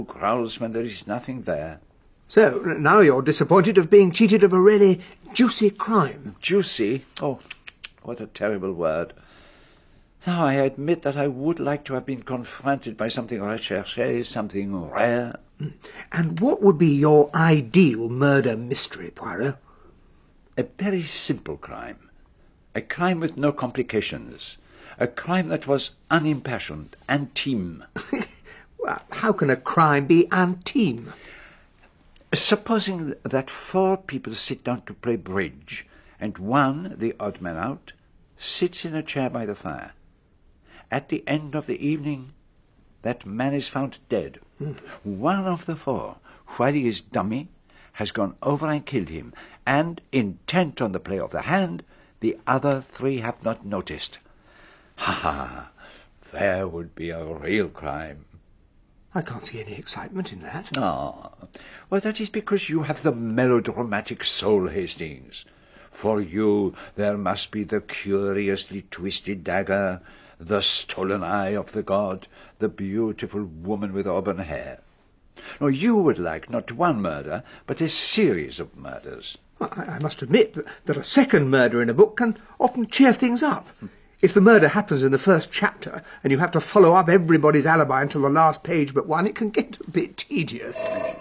growls when there is nothing there. So, now you're disappointed of being cheated of a really juicy crime. Juicy? Oh, what a terrible word. Now, I admit that I would like to have been confronted by something recherché, something rare. And what would be your ideal murder mystery, Poirot? A very simple crime. A crime with no complications. A crime that was unimpassioned, intime. Well, how can a crime be intime? Supposing that 4 people sit down to play bridge, and one, the odd man out, sits in a chair by the fire. At the end of the evening, that man is found dead. One of the 4, while he is dummy, has gone over and killed him, and, intent on the play of the hand, the other 3 have not noticed. Ha! There would be a real crime. I can't see any excitement in that. Ah, well, that is because you have the melodramatic soul, Hastings. For you, there must be the curiously twisted dagger, the stolen eye of the god, the beautiful woman with auburn hair. Now, you would like not one murder, but a series of murders. I must admit that a second murder in a book can often cheer things up. If the murder happens in the first chapter and you have to follow up everybody's alibi until the last page but one, it can get a bit tedious.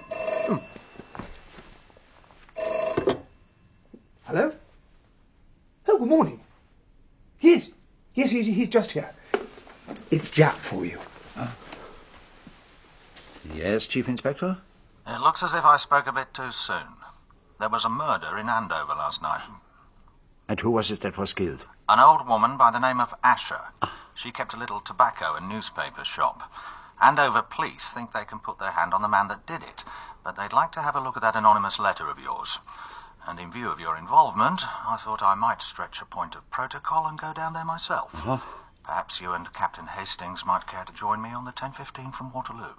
Hello? Oh, good morning. Yes, he's just here. It's Jack for you. Yes, Chief Inspector? It looks as if I spoke a bit too soon. There was a murder in Andover last night. And who was it that was killed? An old woman by the name of Asher. She kept a little tobacco and newspaper shop. Andover police think they can put their hand on the man that did it, but they'd like to have a look at that anonymous letter of yours. And in view of your involvement, I thought I might stretch a point of protocol and go down there myself. Perhaps you and Captain Hastings might care to join me on the 10:15 from Waterloo.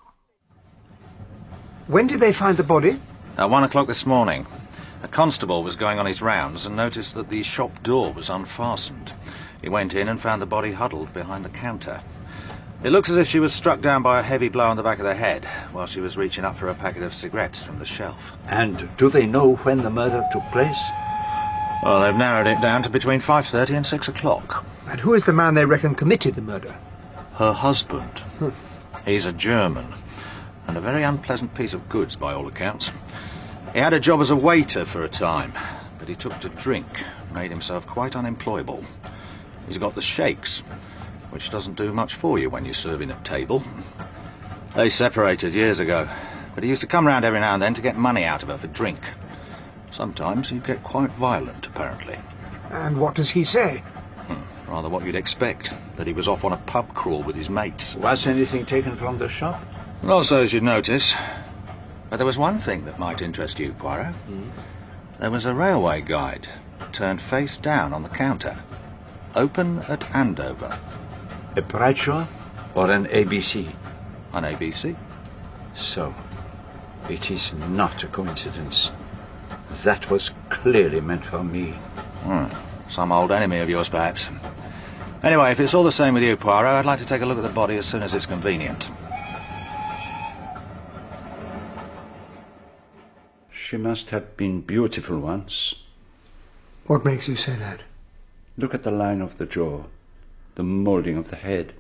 When did they find the body? At 1 o'clock this morning. A constable was going on his rounds and noticed that the shop door was unfastened. He went in and found the body huddled behind the counter. It looks as if she was struck down by a heavy blow on the back of the head while she was reaching up for a packet of cigarettes from the shelf. And do they know when the murder took place? Well, they've narrowed it down to between 5:30 and 6 o'clock. And who is the man they reckon committed the murder? Her husband. He's a German, and a very unpleasant piece of goods by all accounts. He had a job as a waiter for a time, but he took to drink, made himself quite unemployable. He's got the shakes, which doesn't do much for you when you're serving at table. They separated years ago, but he used to come round every now and then to get money out of her for drink. Sometimes he'd get quite violent, apparently. And what does he say? Rather what you'd expect, that he was off on a pub crawl with his mates. Was anything taken from the shop? Not so as you'd notice. But there was one thing that might interest you, Poirot. There was a railway guide, turned face down on the counter. Open at Andover. A Bradshaw or an ABC? An ABC. So, it is not a coincidence. That was clearly meant for me. Some old enemy of yours, perhaps. Anyway, if it's all the same with you, Poirot, I'd like to take a look at the body as soon as it's convenient. She must have been beautiful once. What makes you say that? Look at the line of the jaw, the moulding of the head.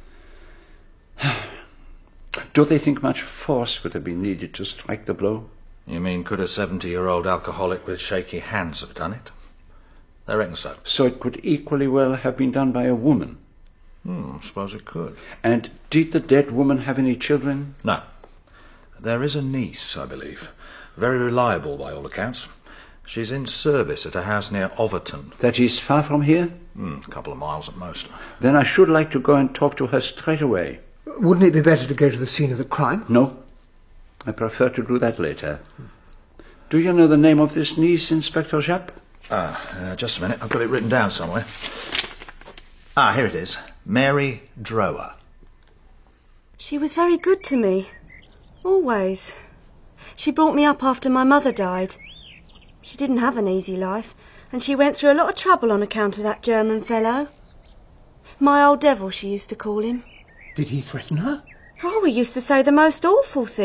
Do they think much force would have been needed to strike the blow? You mean could a 70-year-old alcoholic with shaky hands have done it? They reckon so. So it could equally well have been done by a woman. Suppose it could. And did the dead woman have any children? No. There is a niece, I believe. Very reliable by all accounts. She's in service at a house near Overton. That is far from here? A couple of miles at most. Then I should like to go and talk to her straight away. Wouldn't it be better to go to the scene of the crime? No. I prefer to do that later. Do you know the name of this niece, Inspector Japp? Just a minute. I've got it written down somewhere. Here it is. Mary Drower. She was very good to me. Always. She brought me up after my mother died. She didn't have an easy life, and she went through a lot of trouble on account of that German fellow. My old devil, she used to call him. Did he threaten her? Oh, he used to say the most awful things.